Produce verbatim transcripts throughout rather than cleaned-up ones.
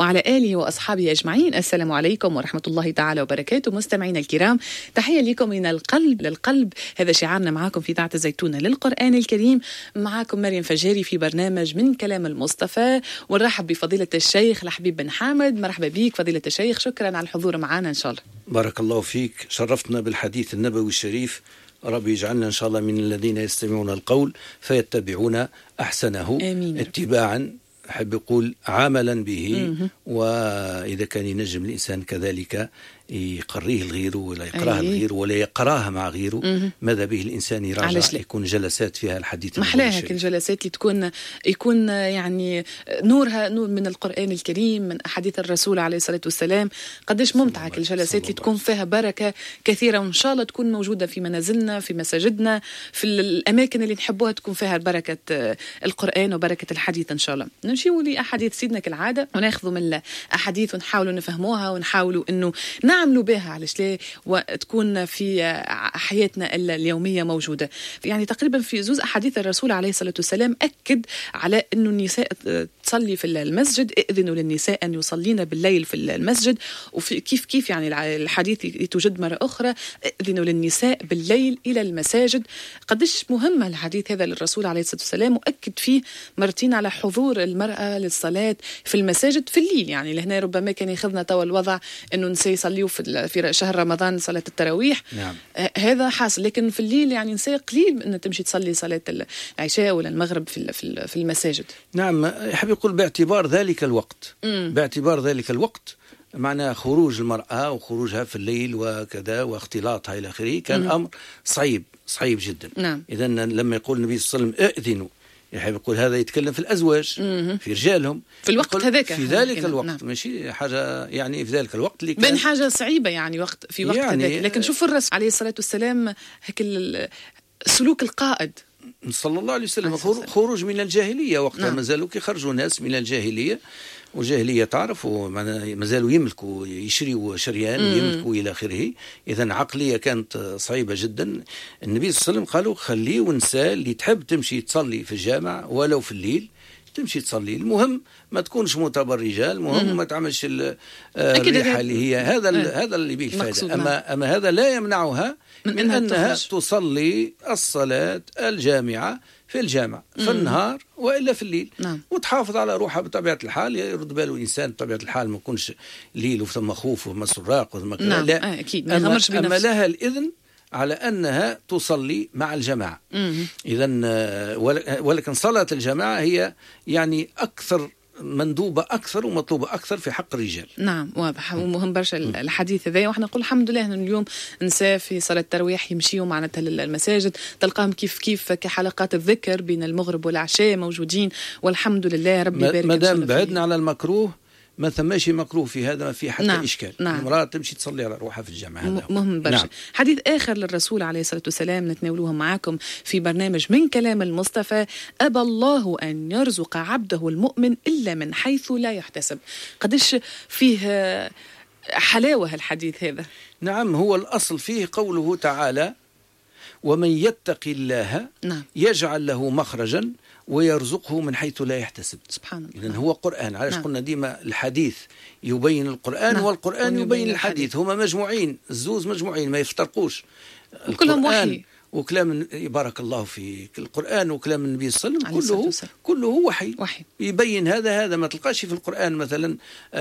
وعلى آله وأصحابه أجمعين. السلام عليكم ورحمة الله تعالى وبركاته. مستمعينا الكرام، تحية لكم من القلب للقلب. هذا شعارنا معكم في إذاعة الزيتونة للقرآن الكريم. معكم مريم فجاري في برنامج من كلام المصطفى، ونرحب بفضيلة الشيخ الحبيب بن حامد. مرحبا بك فضيلة الشيخ، شكرا على الحضور معنا إن شاء الله. بارك الله فيك، شرفتنا بالحديث النبوي الشريف. ربي يجعلنا إن شاء الله من الذين يستمعون القول فيتبعون أحسنه. آمين. اتباعا أحب يقول عملا به، وإذا كان ينجم الإنسان كذلك يقريه الغير ولا يقراها أيه. الغير ولا يقراها مع غيره. مم. ماذا به الإنسان يراجع، يكون جلسات فيها الحديث محلاها الجلسات اللي تكون يكون يعني نورها نور من القرآن الكريم، من أحاديث الرسول عليه الصلاة والسلام. قديش ممتعة الجلسات اللي تكون فيها بركة كثيرة، وإن شاء الله تكون موجودة في منازلنا، في مساجدنا، في الأماكن اللي نحبوها تكون فيها بركة القرآن وبركة الحديث إن شاء الله. نمشيو لأحاديث سيدنا كالعادة، وناخذوا من الأحاديث ونحاولوا نفهموها، ونحاولوا إنه نعملوا بها علاش لا وتكون في حياتنا اليومية موجودة. يعني تقريبا في زوز أحاديث الرسول عليه الصلاة والسلام أكد على أنه النساء تصلي في المسجد، إذنوا للنساء أن يصلين بالليل في المسجد. وفي كيف كيف يعني الحديث يتوجد مرة أخرى، إذنوا للنساء بالليل إلى المساجد. قديش مهمة الحديث هذا للرسول عليه الصلاة والسلام، وأكد فيه مرتين على حضور المرأة للصلاة في المساجد في الليل. يعني لهنا ربما كان ياخذنا توا الوضع أنه نساء يصليوا في في شهر رمضان صلاة التراويح. نعم. آه هذا حاصل، لكن في الليل يعني نساء قليل أن تمشي تصلي صلاة العشاء ولا المغرب في في المساجد. نعم، يحب يقول باعتبار ذلك الوقت. مم. باعتبار ذلك الوقت معنى خروج المرأة وخروجها في الليل وكذا واختلاطها إلى آخره كان مم. أمر صعيب صعيب جدا. نعم. إذن لما يقول النبي صلى الله عليه وسلم ائذنوا، يحب يقول هذا يتكلم في الأزواج، مم. في رجالهم في الوقت هذاك، في ذلك هنا. الوقت. نعم. ماشي حاجة يعني في ذلك الوقت اللي كان بين حاجة صعيبة يعني وقت في وقت يعني هذاك. لكن شوف الرسول عليه الصلاة والسلام هيك سلوك القائد صلى الله عليه وسلم، خروج من الجاهلية وقتها. نعم. ما زالوا يخرجوا ناس من الجاهلية، والجاهلية تعرف ما زالوا يملكوا يشريوا شريان ويملكوا إلى آخره. إذن عقلية كانت صعيبة جدا. النبي صلى الله عليه وسلم قالوا خليه ونساء اللي تحب تمشي تصلي في الجامع ولو في الليل تمشي تصلي، المهم ما تكونش متبرجة، المهم ما تعملش الريحة اللي هي هذا آه. هذا اللي به الفائدة. أما, أما هذا لا يمنعها من, من أنها تخرج. تصلي الصلاة الجامعة في الجامع في النهار وإلا في الليل. نعم. وتحافظ على روحها بطبيعة الحال. يرد باله الإنسان بطبيعة الحال ما يكونش ليل وثم خوف وثم سراق وثم كذا. نعم. لا. آه أكيد. أما, أما لها الإذن على أنها تصلي مع الجماعة. إذن ولكن صلاة الجماعة هي يعني أكثر مندوبة أكثر ومطلوبة أكثر في حق الرجال. نعم، واضح ومهم برشا الحديث هذا. وإحنا نقول الحمد لله أن اليوم نساء في صلاة التراويح يمشيوا معنا المساجد، تلقاهم كيف كيف كحلقات الذكر بين المغرب والعشاء موجودين، والحمد لله. ربي يبارك. ما دام بعدنا على المكروه ما ثماشي مكروه في هذا، ما في حتى نعم. إشكال. نعم. المرأة تمشي تصلي على روحها في الجامعة. مهم برشا. نعم. حديث آخر للرسول عليه الصلاة والسلام نتناولوه معكم في برنامج من كلام المصطفى. أبى الله أن يرزق عبده المؤمن إلا من حيث لا يحتسب. قديش فيه حلاوة الحديث هذا. نعم، هو الأصل فيه قوله تعالى ومن يتق الله نعم. يجعل له مخرجا ويرزقه من حيث لا يحتسب. سبحان الله. إذن هو قرآن. علاش نعم. قلنا ديما الحديث يبين القرآن. نعم. والقرآن يبين, يبين الحديث. هما مجموعين، الزوز مجموعين ما يفترقوش. وكلهم وحي وكلام بارك الله فيك. القرآن وكلام النبي صلى الله عليه وسلم كله كله وحي. وحي يبين هذا هذا ما تلقاش في القرآن مثلا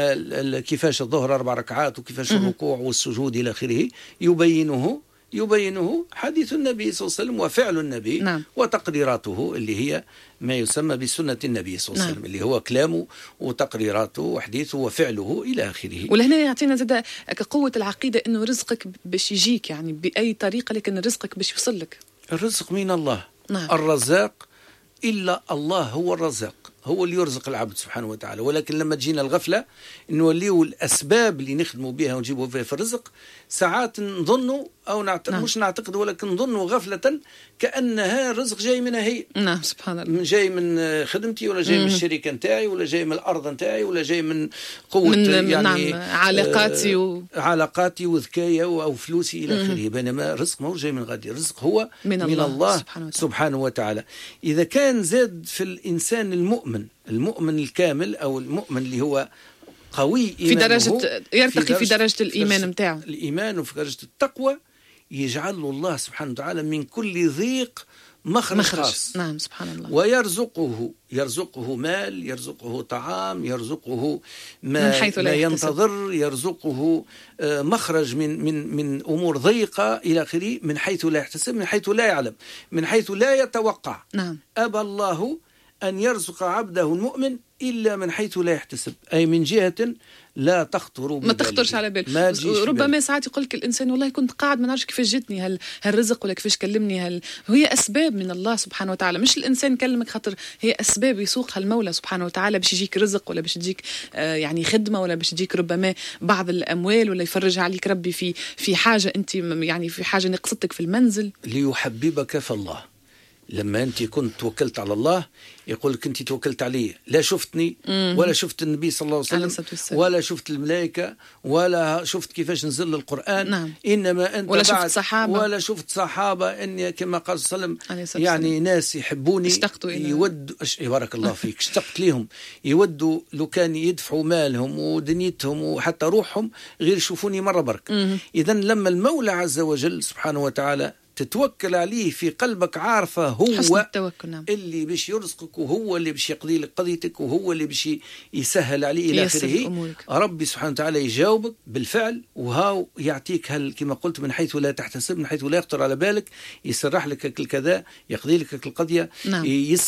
كيفاش الظهر أربع ركعات وكيفاش الركوع والسجود إلى آخره. يبينه يبينه حديث النبي صلى الله عليه وسلم وفعل النبي. نعم. وتقريراته اللي هي ما يسمى بسنة النبي صلى الله عليه وسلم. نعم. اللي هو كلامه وتقريراته وحديثه وفعله إلى آخره. ولهنا يعطينا زاد قوة العقيدة إنه رزقك باش يجيك يعني بأي طريقة، لكن رزقك باش يوصلك. الرزق من الله. نعم. الرزاق إلا الله هو الرزاق، هو اللي يرزق العبد سبحانه وتعالى. ولكن لما تجينا الغفلة نوليو الأسباب اللي نخدموا بها ونجيبوا فيها في الرزق، ساعات نظنوا أو نعت... نعم. مش نعتقد ولكن نظنوا غفلة كأنها الرزق جاي منها هي. نعم سبحان الله. جاي من خدمتي ولا جاي مم. من الشركة نتاعي ولا جاي من الأرض نتاعي ولا جاي من قوة من يعني نعم علاقاتي و... علاقاتي وذكايا أو فلوسي إلى آخره. بينما الرزق ما هو جاي من غادي، الرزق هو من, من الله, الله سبحانه وتعالى. سبحانه وتعالى. إذا كان زاد في الإنسان المؤمن المؤمن الكامل أو المؤمن اللي هو قوي في درجة يرتقي في درجة الإيمان متاعه، الإيمان وفي درجة التقوى، يجعل له الله سبحانه وتعالى من كل ضيق مخرج, مخرج خاص. نعم سبحان الله. ويرزقه يرزقه مال، يرزقه طعام، يرزقه ما, من حيث لا ما ينتظر، يرزقه مخرج من من من أمور ضيقة إلى آخره، من حيث لا يحتسب، من حيث لا يعلم، من حيث لا يتوقع. نعم. أبى الله أن يرزق عبده المؤمن إلا من حيث لا يحتسب، أي من جهة لا تخطر ما تخطرش على بال. ربما ساعات يقول لك الإنسان والله كنت قاعد ما نعرفش كيفاش جتني هال هالرزق ولا كيفاش كلمني هال، هي أسباب من الله سبحانه وتعالى، مش الإنسان كلمك خاطر، هي أسباب يسوقها المولى سبحانه وتعالى باش يجيك رزق ولا باش تجيك آه يعني خدمة ولا باش تجيك ربما بعض الأموال ولا يفرج عليك ربي في في حاجة أنت يعني في حاجة نقصتك في المنزل. ليحببك في الله. لما أنت كنت توكلت على الله يقول لك أنت توكلت عليه، لا شفتني ولا شفت النبي صلى الله عليه وسلم ولا شفت الملائكة ولا شفت كيفاش نزل القرآن. نعم. إنما أنت ولا شفت صحابة ولا شفت صحابة إن كما قال صلى الله عليه وسلم يعني ناس يحبوني يود بارك الله فيك اشتقت لهم، يودوا لو كان يدفعوا مالهم ودنيتهم وحتى روحهم غير يشوفوني مرة برك. إذا لما المولى عز وجل سبحانه وتعالى تتوكل عليه في قلبك، عارفة هو التوكل. نعم. اللي باش يرزقك وهو اللي باش يقضي لك قضيتك وهو اللي باش يسهل عليه إلى آخره، ربي سبحانه وتعالى يجاوبك بالفعل، وهاو يعطيك هل كما قلت من حيث لا تحتسب، من حيث لا يخطر على بالك، يسرح لك الكذا، يقضي لك القضية. نعم.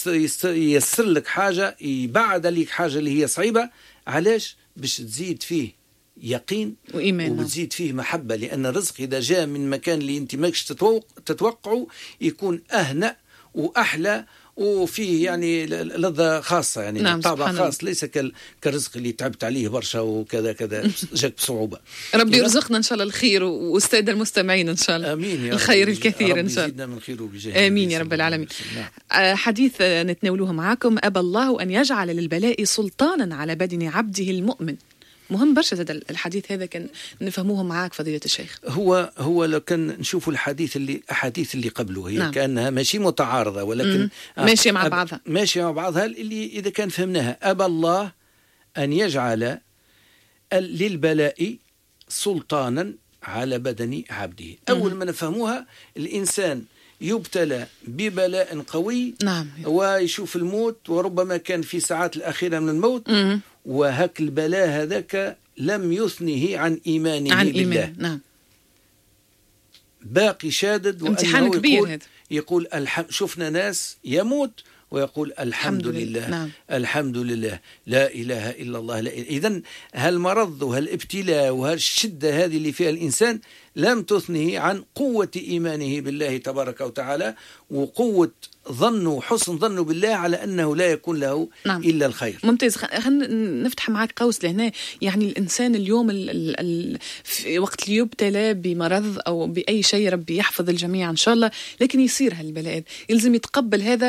ييسر لك حاجة، يبعد عليك حاجة اللي هي صعيبة. علاش؟ باش تزيد فيه يقين وإيمان وبتزيد فيه محبة، لأن الرزق إذا جاء من مكان اللي أنت ماكش تتوقعه يكون أهنأ وأحلى وفيه يعني لذة خاصة، يعني نعم طابع خاص، ليس كالرزق اللي تعبت عليه برشا وكذا كذا جاك بصعوبة. ربي يرزقنا إن شاء الله الخير والسادة المستمعين إن شاء الله. آمين يا الخير رب. الكثير إن شاء الله. من خير وبجاه. آمين يا رب العالمين. نعم. حديث نتناوله معكم، أبى الله أن يجعل للبلاء سلطانا على بدن عبده المؤمن. مهم برشا هذا الحديث، هذا كان نفهموه معاك فضيلة الشيخ. هو هو لو كان نشوفوا الحديث اللي أحاديث اللي قبله هي نعم. كأنها ماشي متعارضة ولكن ماشية مع بعضها ماشية مع بعضها اللي إذا كان فهمناها. أبى الله أن يجعل للبلاء سلطانا على بدن عبده. أول ما نفهموها الإنسان يبتلى ببلاء قوي. نعم. ويشوف الموت، وربما كان في ساعات الأخيرة من الموت. مم. وهك البلاء هذاك لم يثنه عن إيمانه عن بالله. إيمان. نعم. باقي شادد، امتحان كبير يقول, هذا. يقول الحمد. شفنا ناس يموت ويقول الحمد لله. نعم. الحمد لله، لا إله إلا الله. إذن هالمرض وهالابتلاء وهالشدة هذه اللي فيها الإنسان لم تثنه عن قوة إيمانه بالله تبارك وتعالى، وقوة ظنه وحسن ظنه بالله على أنه لا يكون له نعم. إلا الخير. ممتاز. خلينا نفتح معك قوس لهنا. يعني الإنسان اليوم ال ال ال في وقت اللي يبتلى بمرض أو بأي شيء، ربي يحفظ الجميع إن شاء الله، لكن يصير هالبلاء يلزم يتقبل هذا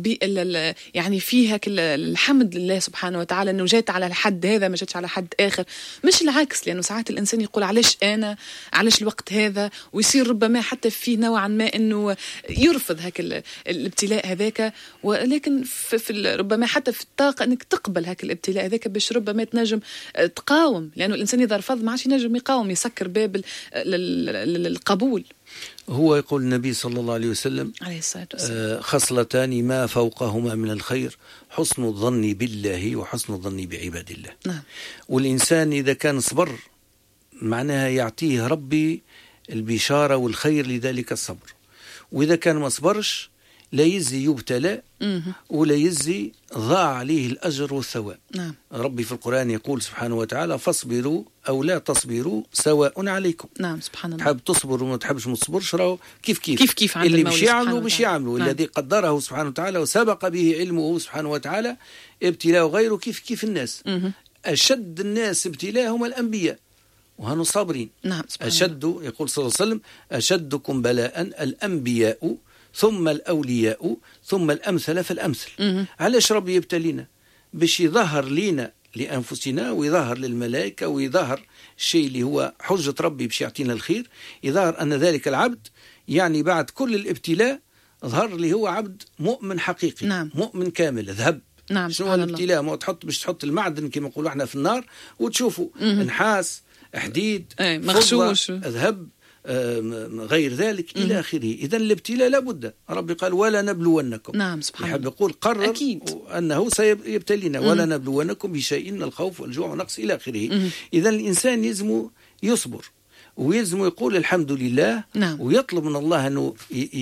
يعني فيها الحمد لله سبحانه وتعالى أنه جات على الحد هذا، ما جاتش على حد آخر، مش العكس. لأنه ساعات الإنسان يقول علاش أنا، علاش الوقت هذا، ويصير ربما حتى فيه نوعا ما أنه يرفض هك الابتلاء هذاك. ولكن في, في ربما حتى في الطاقة أنك تقبل هك الابتلاء هذاك باش ربما تنجم تقاوم، لأنه الإنسان إذا رفض ما عادش ينجم يقاوم، يسكر باب القبول. هو يقول النبي صلى الله عليه وسلم عليه الصلاة والسلام خصلتان ما فوقهما من الخير، حسن الظن بالله وحسن الظن بعباد الله. نعم. والإنسان إذا كان صبر معناها يعطيه ربي البشارة والخير لذلك الصبر، وإذا كان ما صبرش لا يزي يبتلى ولا يزي ضاع عليه الأجر والثواب. نعم. ربي في القرآن يقول سبحانه وتعالى فاصبروا أو لا تصبروا سواء عليكم. نعم سبحان الله. تحب تصبر وما تحبش ما تصبرش راهو كيف كيف كيف كيف عند اللي باش يعملوا باش يعملوا. نعم. الذي قدره سبحانه وتعالى وسبق به علمه سبحانه وتعالى ابتلاء غيره كيف كيف الناس. مه. أشد الناس ابتلاء هم الأنبياء وهنو صابرين. نعم أشد الله. يقول صلى الله عليه وسلم أشدكم بلاء الأنبياء ثم الأولياء ثم الأمثل فالأمثل. مه. علاش ربي يبتلينا؟ باش يظهر لينا لأنفسنا ويظهر للملائكة ويظهر الشيء اللي هو حجة ربي باش يعطينا الخير، يظهر أن ذلك العبد يعني بعد كل الابتلاء ظهر لي هو عبد مؤمن حقيقي. نعم. مؤمن كامل ذهب نعم. شنو الابتلاء؟ ما تحط باش تحط المعدن كما نقولوا احنا في النار وتشوفوا نحاس، حديد، مغشوش، ذهب، غير ذلك إلى آخره. إذن الابتلاء لابد. ربي قال ولا نبلونكم. نعم سبحان الله. يحب يقول قرر أكيد. أنه سيبتلينا ولا نبلونكم بشيء من الخوف والجوع ونقص إلى آخره. إذن الإنسان يلزم يصبر ويلزم يقول الحمد لله. نعم. ويطلب من الله أنه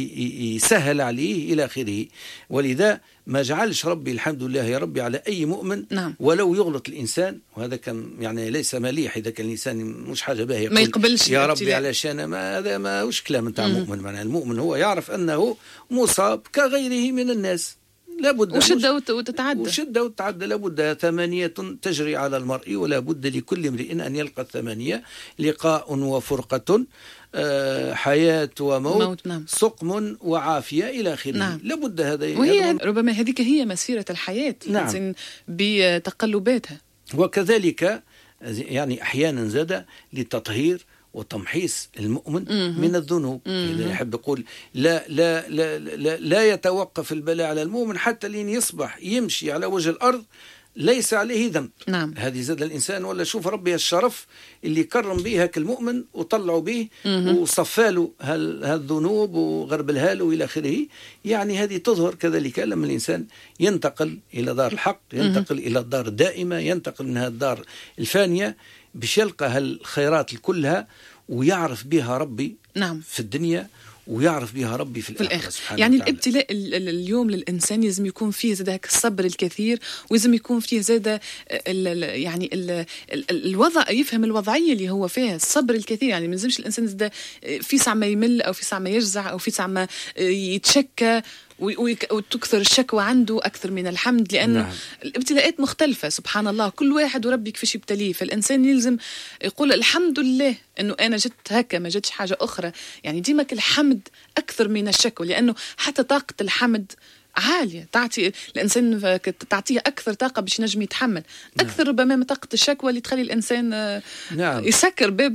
يسهل عليه إلى آخره. ولذا ما جعلش ربي الحمد لله يا ربي على أي مؤمن. نعم. ولو يغلط الإنسان، وهذا كان يعني ليس مليح إذا كان الإنسان مش حاجة باهية ما يقبلش يا ربي علشان ما هذا ما وش كلام نتاع مؤمن. معناه المؤمن هو يعرف أنه مصاب كغيره من الناس، لابد وشدة وتتعدى وشدة وتتعدى لابد. ثمانية تجري على المرء ولا بد لكل امرئ أن يلقى الثمانية: لقاء وفرقة، آه حياة وموت، موت. نعم. سقم وعافية إلى آخره. نعم. لابد هذا، وهي ربما هذيك هي مسيرة الحياة. نعم. بتقلباتها. وكذلك يعني أحيانا زاد للتطهير وتمحيص المؤمن مم. من الذنوب. إذا يحب يقول لا, لا, لا, لا, لا يتوقف البلاء على المؤمن حتى لين يصبح يمشي على وجه الأرض ليس عليه ذنب. نعم. هذه زاد الإنسان. ولا شوف ربي الشرف اللي كرم به هك المؤمن وطلعوا به وصفاله هالذنوب وغربلها له إلى آخره. يعني هذه تظهر كذلك لما الإنسان ينتقل إلى دار الحق، ينتقل مم. إلى الدار الدائمة، ينتقل من هذه الدار الفانية باش يلقى هالخيرات كلها ويعرف بها ربي. نعم. في الدنيا ويعرف بها ربي في الآخرة. يعني الابتلاء اليوم للإنسان لازم يكون فيه زاد هيك الصبر الكثير، ولازم يكون فيه زاد يعني ال الوضع، يفهم الوضعية اللي هو فيها، الصبر الكثير. يعني ما لازمش الإنسان زاد في ساعة ما يمل أو في ساعة ما يجزع أو في ساعة ما يتشكى وتكثر الشكوى عنده أكثر من الحمد، لأن نعم. الابتلاءات مختلفة سبحان الله، كل واحد وربي كيفاش يبتليه. فالإنسان يلزم يقول الحمد لله أنه أنا جت هكا ما جتش حاجة أخرى. يعني ديما الحمد أكثر من الشكوى، لأنه حتى طاقة الحمد عالية، تعطي الإنسان تعطيه أكثر طاقة باش ينجم يتحمل أكثر. نعم. ربما من طاقة الشكوى اللي تخلي الإنسان نعم. يسكر باب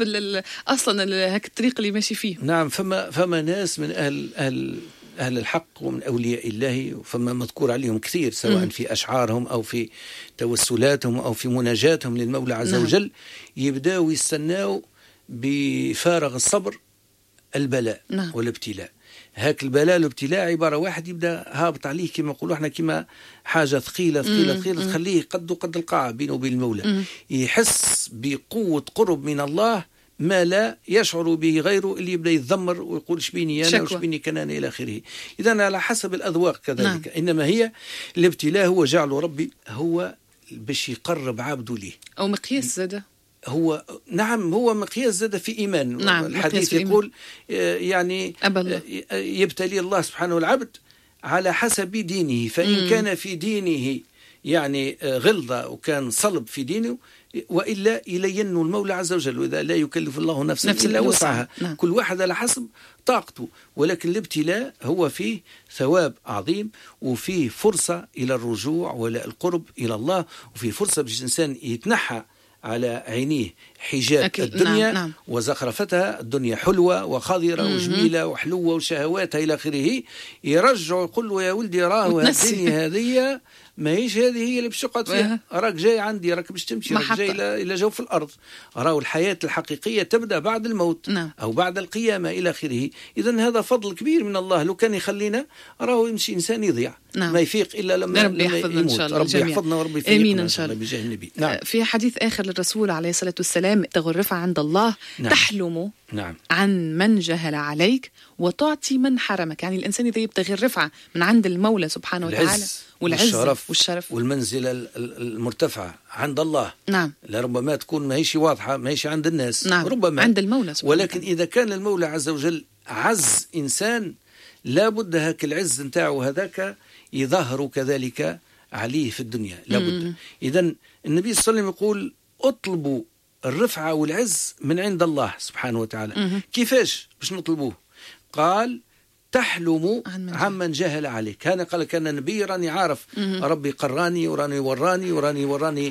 أصلا هك الطريق اللي ماشي فيه. نعم. فما فما ناس من أهل أهل أهل الحق ومن أولياء الله، فما مذكور عليهم كثير سواء م- في أشعارهم أو في توسلاتهم أو في مناجاتهم للمولى عز نعم. وجل، يبدأوا يستناوا بفارغ الصبر البلاء نعم. والابتلاء. هاك البلاء والابتلاء عبارة واحد يبدأ هابط عليه كما نقولوا احنا، كما حاجة ثقيلة ثقيلة ثقيلة تخليه قد قد القاع بينه وبين المولى. م- يحس بقوة قرب من الله ما لا يشعر به غيره، اللي يبدأ يتذمر ويقول شبيني أنا وشبيني كنان إلى آخره. إذن على حسب الأذواق كذلك. نعم. إنما هي الابتلاء هو جعل ربي هو باش يقرب عبده ليه، أو مقياس زاده هو. نعم هو مقياس زاد في إيمان. نعم. الحديث يقول يعني يبتلي الله سبحانه العبد على حسب دينه، فإن م. كان في دينه يعني غلظة وكان صلب في دينه، وإلا إلين المولى عز وجل، وإذا لا يكلف الله نفسا نفس إلا وسعها. نعم. كل واحد على حسب طاقته. ولكن الابتلاء هو فيه ثواب عظيم، وفيه فرصة إلى الرجوع ولا القرب إلى الله، وفيه فرصة باش الإنسان يتنحى على عينيه حجاب أكيد. الدنيا نعم. نعم. وزخرفتها. الدنيا حلوة وخضرة م-م. وجميلة وحلوة وشهواتها إلى آخره. يرجع يقول له يا ولدي راه الدنيا هذه ما هيش هذه هي اللي باش تقعد فيها، راك جاي عندي، راك باش تمشي، راك جاي إلى إلى جوف الأرض. راهو الحياة الحقيقية تبدأ بعد الموت نعم. أو بعد القيامة إلى آخره. إذن هذا فضل كبير من الله. لو كان يخلينا راهو يمشي إنسان يضيع نعم. ما يفيق إلا لما, لما يموت. ربي يحفظنا وربي يفيقنا آمين إن شاء الله. بجاه النبي. نعم. في حديث آخر للرسول عليه الصلاة والسلام: تغرف عند الله نعم. تحلم نعم. عن من جهل عليك وتعطي من حرمك. يعني الإنسان إذا يبتغي الرفعة من عند المولى سبحانه وتعالى والعز والشرف, والشرف والمنزلة المرتفعة عند الله نعم. لربما تكون ما هيش واضحة، ما هيش عند الناس نعم. ربما عند المولى سبحانه. ولكن إذا كان المولى عز وجل عز إنسان لابد هاك العز نتاعه هذاك يظهر كذلك عليه في الدنيا لابد. إذن النبي صلى الله عليه وسلم يقول اطلبوا الرفعة والعز من عند الله سبحانه وتعالى. مم. كيفاش باش نطلبوه؟ قال تحلم عمن جهل عليك. كان قال كان النبي راني عارف ربي قراني وراني وراني وراني وراني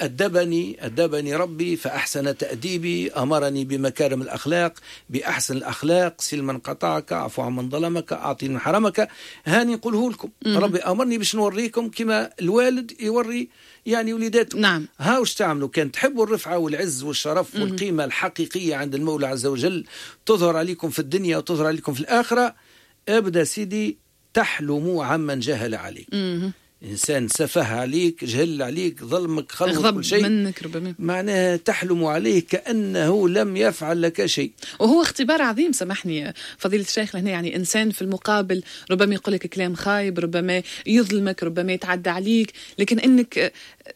أدبني أدبني ربي فأحسن تأديبي، أمرني بمكارم الأخلاق بأحسن الأخلاق، سل من قطعك، عفو عن من ظلمك، أعطي من حرمك. هاني نقوله لكم ربي أمرني باش نوريكم كما الوالد يوري يعني وليداته. نعم. ها وش تعملوا؟ كان تحبوا الرفعة والعز والشرف والقيمة الحقيقية عند المولى عز وجل تظهر عليكم في الدنيا وتظهر عليكم في الآخرة، ابدا سيدي تحلموا عمن جهل عليك. مم. إنسان سفه عليك، جهل عليك، ظلمك، خلط كل شيء، منك ربما معناها تحلم عليه كأنه لم يفعل لك شيء. وهو اختبار عظيم، سامحني فضيلة الشيخ هنا، يعني إنسان في المقابل ربما يقول لك كلام خايب، ربما يظلمك، ربما يتعدى عليك، لكن إنك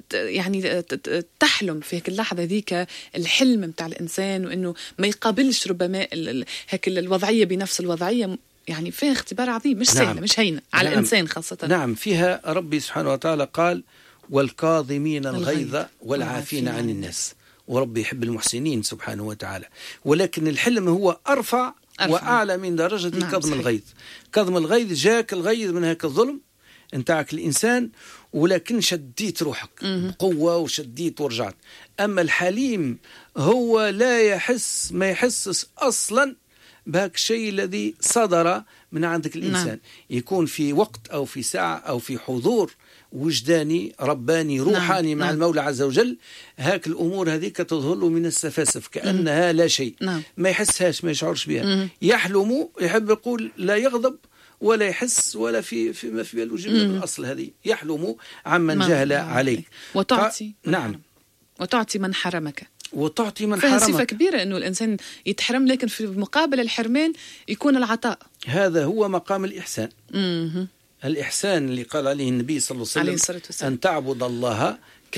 يعني تحلم في هيك اللحظة ذيك الحلم متاع الإنسان، وإنه ما يقابلش ربما هيك الوضعية بنفس الوضعية، يعني فيها اختبار عظيم، مش سهلة. نعم. مش هينة على نعم. الإنسان خاصة. نعم، فيها ربي سبحانه وتعالى قال والكاظمين الغيظ والعافين عن الناس، وربي يحب المحسنين سبحانه وتعالى. ولكن الحلم هو أرفع, أرفع. وأعلى من درجة نعم. كظم الغيظ. كظم الغيظ جاك الغيظ من هيك الظلم انتاعك الإنسان، ولكن شديت روحك بقوة وشديت ورجعت. أما الحليم هو لا يحس، ما يحسس أصلا بهاك الشيء الذي صدر من عندك الإنسان. نعم. يكون في وقت أو في ساعة أو في حضور وجداني رباني روحاني نعم. مع نعم. المولى عز وجل، هاك الأمور هذيك تظهر له من السفاسف كأنها لا شيء. نعم. ما يحسهاش، ما يشعرش بها. مم. يحلم، يحب يقول لا يغضب ولا يحس ولا في في ما في باله من الأصل. هذه يحلم عمن جهل عليك. وتعطي ف... نعم وتعطي من حرمك، وتعطي من حرمك. صفة كبيرة أنه الإنسان يتحرم، لكن في مقابل الحرمان يكون العطاء. هذا هو مقام الإحسان. مم. الإحسان اللي قال عليه النبي صلى الله عليه وسلم أن تعبد الله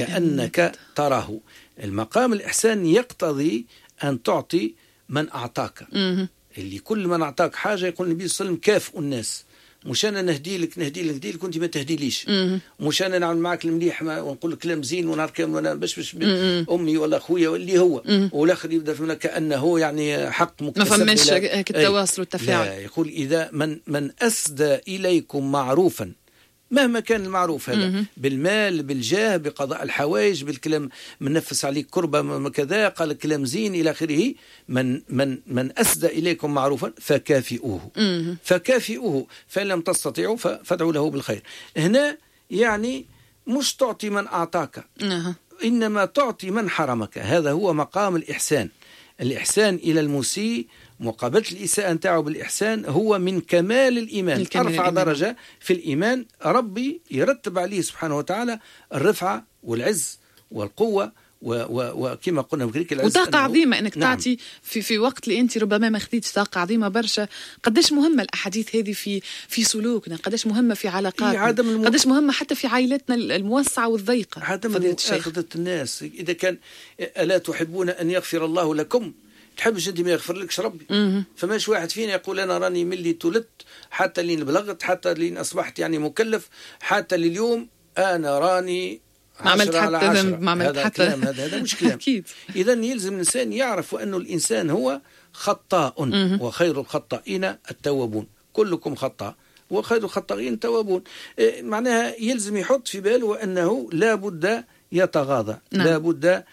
كأنك تراه. المقام الإحسان يقتضي أن تعطي من أعطاك. مم. اللي كل من أعطاك حاجة يقول النبي صلى الله عليه وسلم كافئوا الناس، مش أنا نهدي لك نهدي لك نهدي لك وأنت ما تهدي ليش، مش أنا نعمل معك المليح ونقول لك كلام زين ونهار كامل وأنا باش باش أمي ولا أخويا واللي هو، والآخر يبدأ فينا كأنه يعني حق مكتسب. ما فماش التواصل والتفاعل. لا، يقول إذا من من أسدى إليكم معروفا مهما كان المعروف هذا م-م. بالمال بالجاه بقضاء الحوائج بالكلام، من نفس عليك كربة كذا قال كلام زين إلى آخره، من من من أسدى إليكم معروفا فكافئوه م-م. فكافئوه فإن لم تستطيعوا فادعوا له بالخير. هنا يعني مش تعطي من أعطاك م-م. إنما تعطي من حرمك. هذا هو مقام الإحسان. الإحسان إلى المسيء مقابلة الإساءة نتاعه بالإحسان هو من كمال الإيمان، أرفع الإيمان. درجة في الإيمان ربي يرتب عليه سبحانه وتعالى الرفعة والعز والقوة وكما قلنا بكريك العز وطاقة عظيمة انك نعم. تعطي في في وقت اللي انت ربما ما خديتش طاقة عظيمة برشا. قداش مهمة الاحاديث هذه في في سلوكنا، قداش مهمة في علاقاتنا، الم... قداش مهمة حتى في عائلتنا الموسعة والضيقة. عدم مؤاخذة الناس. اذا كان الا تحبون ان يغفر الله لكم، تحبش انت ما يغفر لكش ربي. م-م. فماش واحد فينا يقول انا راني ملي تولدت حتى لين بلغت حتى لين اصبحت يعني مكلف حتى لليوم انا راني ما عملت حتى ذنب، ما عملت حتى كلام. هذا هذا مش كلام. أكيد. إذا يلزم الإنسان يعرف أنه الإنسان هو خطاء م-م. وخير الخطائين التوابون. كلكم خطاء وخير الخطائين التوابون. إيه معناها يلزم يحط في باله أنه لا بد يتغاضى. نعم. لا بد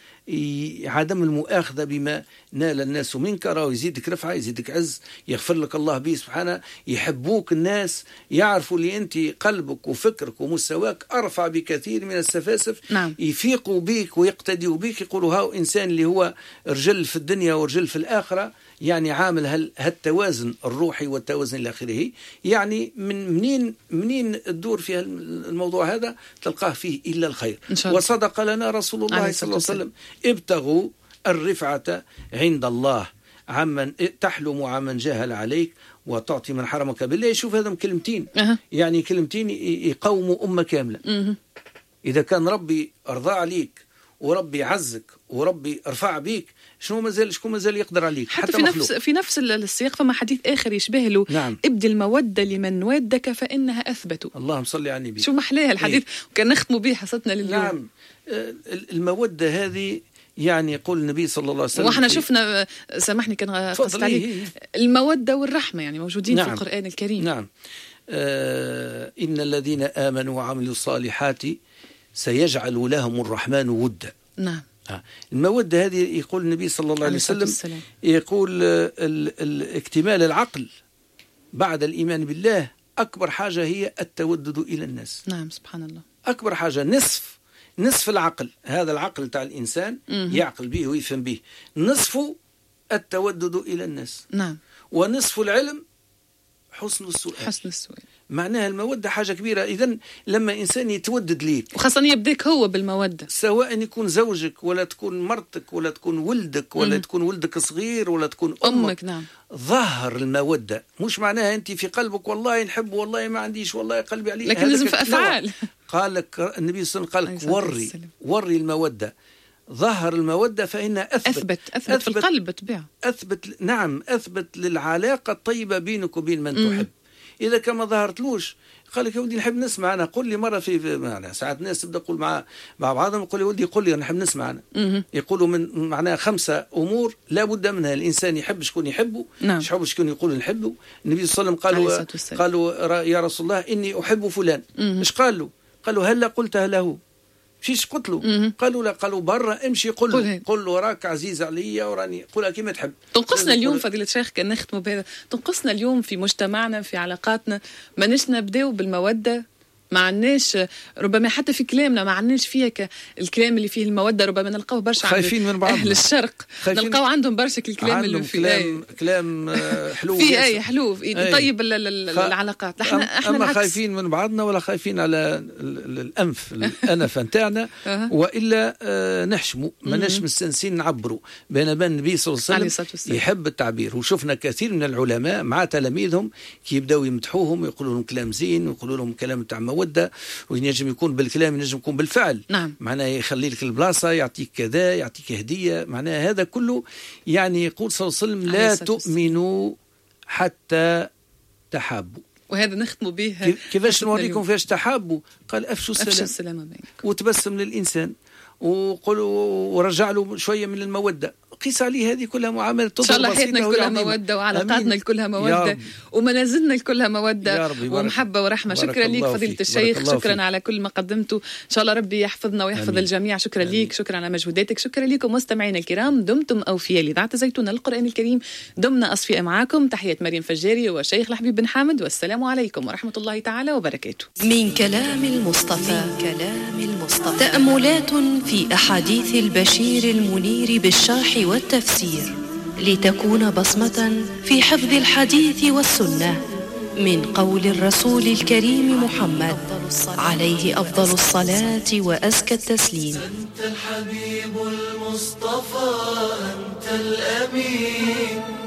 عدم المؤاخذة بما نال الناس منك، راه يزيدك رفعة يزيدك عز، يغفر لك الله به سبحانه، يحبوك الناس، يعرفوا لي أنت قلبك وفكرك ومستواك أرفع بكثير من السفاسف. نعم. يفيقوا بيك ويقتدوا بيك، يقولوا هاو إنسان اللي هو رجل في الدنيا ورجل في الآخرة، يعني عامل هالتوازن الروحي والتوازن إلى آخره. يعني من منين منين تدور في الموضوع هذا تلقاه فيه إلا الخير. وصدق لنا رسول الله صلى الله عليه وسلم ابتغوا الرفعة عند الله عمن تحلم عمن جهل عليك وتعطي من حرمك بالله. شوف هذا كلمتين أه. يعني كلمتين يقوموا أمة كاملة. أه. إذا كان ربي أرضى عليك وربي عزك وربي ارفع بيك، شنو مازال شكون مازال يقدر عليك؟ حتى, حتى في مخلوق. نفس في نفس السياق فما حديث آخر يشبه له. نعم. ابدي المودة لمن ودك فإنها أثبت. اللهم صل على النبي. شو محلاها الحديث. إيه؟ وكان نختم به حصتنا لليوم. نعم. المودة هذه يعني يقول النبي صلى الله عليه وسلم، واحنا شفنا سامحني كان قصد عليك المودة والرحمة يعني موجودين نعم. في القرآن الكريم. نعم. آه إن الذين آمنوا وعملوا الصالحات سيجعل لهم الرحمن ودا. نعم. المودة هذه يقول النبي صلى الله عليه وسلم يقول ال ال اكتمال العقل بعد الإيمان بالله أكبر حاجة هي التودد إلى الناس. نعم سبحان الله. أكبر حاجة نصف نصف العقل، هذا العقل تاع الإنسان مم. يعقل به ويفهم به، نصفه التودد إلى الناس. نعم. ونصف العلم حسن السؤال. حسن السؤال. معناها المودة حاجة كبيرة. إذن لما إنسان يتودد ليك وخاصة يبدأك هو بالمودة، سواء يكون زوجك ولا تكون مرتك ولا تكون ولدك ولا مم. تكون ولدك صغير ولا تكون أمك, أمك نعم. ظهر المودة مش معناها أنت في قلبك والله نحب والله ما عنديش والله قلبي عليه، لكن لازم في أفعال. قال لك النبي صلى الله عليه وسلم قال لك وري وري المودة، ظهر المودة فإنها أثبت أثبت, أثبت, أثبت في القلب طبيعة. أثبت نعم أثبت للعلاقة الطيبة بينك وبين من مم. تحب. إذا كما ظهرتلوش قال لك يا ولدي نحب نسمع أنا، قل لي مرة في معنا ساعات الناس تبدأ تقول مع مع بعضهم يقول يا ولدي قل لي نحب نسمع أنا. يقولوا من معناها خمسة أمور لا بد منها، الإنسان يحب شكون يحبه، نعم. يحب شكون يقول نحبه. النبي صلى الله عليه وسلم قالوا قالوا يا رسول الله إني أحب فلان، إيش قال له؟ قالوا هل قلتها له؟ فيش قلت له؟ قالوا لا، قالوا برا امشي قل له قل له راك عزيز عليا وراني قولها كيما تحب. تنقصنا اليوم فضيلة الشيخ كان نختموا بهذا، تنقصنا اليوم في مجتمعنا في علاقاتنا، ما نش نبداو بالمودة، ما عندناش ربما حتى في كلامنا ما عندناش فيها الكلام اللي فيه المودة، ربما نلقاو برشا خايفين من بعض أهل الشرق نلقاو عندهم برشا الكلام اللي فيه كلام كلام حلو في أي حلو طيب العلاقات. احنا احنا اما خايفين من بعضنا ولا خايفين على الأنف الأنف نتاعنا وإلا نحشموا ماناش مستنسين نعبروا. بين بين النبي صلى الله عليه وسلم يحب التعبير، وشفنا كثير من العلماء مع تلاميذهم كي يبداو يمدحوهم ويقولوا لهم كلام زين ويقولوا لهم كلام تاع مودة، وينجم يكون بالكلام ينجم يكون بالفعل. نعم. معناه يخلي لك البلاصة، يعطيك كذا، يعطيك هدية، معناه هذا كله يعني يقول صلى الله عليه وسلم لا تؤمنوا حتى تحابوا. وهذا نختم به كيفاش نوريكم فاش تحابوا؟ قال أفشوا السلام, أفشوا السلام بينكم، وتبسم للإنسان وقولوا ورجع له شوية من المودة. قيس عليه هذه كلها معاملة إن شاء الله حياتنا كلها مودة وعلاقاتنا كلها مودة ومنازلنا كلها مودة ومحبة ورحمة. شكرا ليك فضيلة الشيخ، شكرا فيك. على كل ما قدمته، إن شاء الله ربي يحفظنا ويحفظ أمين. الجميع. شكرا أمين. ليك، شكرا على مجهوداتك، شكرا لكم مستمعينا الكرام. دمتم أوفياء لإذاعة زيتون القرآن الكريم، دمنا أصفياء معاكم. تحية مريم فجاري وشيخ الحبيب بن حامد، والسلام عليكم ورحمة الله تعالى وبركاته. من كلام المصطفى من كلام المصطفى تأملات في أحاديث البشير المنير بالشرح والتفسير، لتكون بصمة في حفظ الحديث والسنة من قول الرسول الكريم محمد عليه أفضل الصلاة وأزكى التسليم. أنت الحبيب المصطفى، أنت الأمين.